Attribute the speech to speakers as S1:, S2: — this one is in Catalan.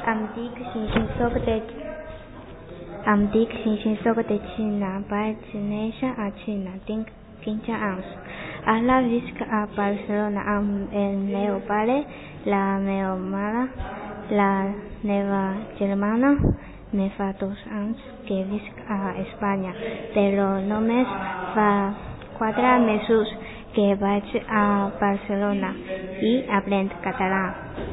S1: Em dic Xinxin, soc de Xina, vaig néixer a Xina, tinc 15 anys. Ara visc a Barcelona amb el meu pare, la meva mare, la meva germana. Me fa 2 anys que visc a Espanya, però només fa 4 mesos que vaig a Barcelona i aprenc català.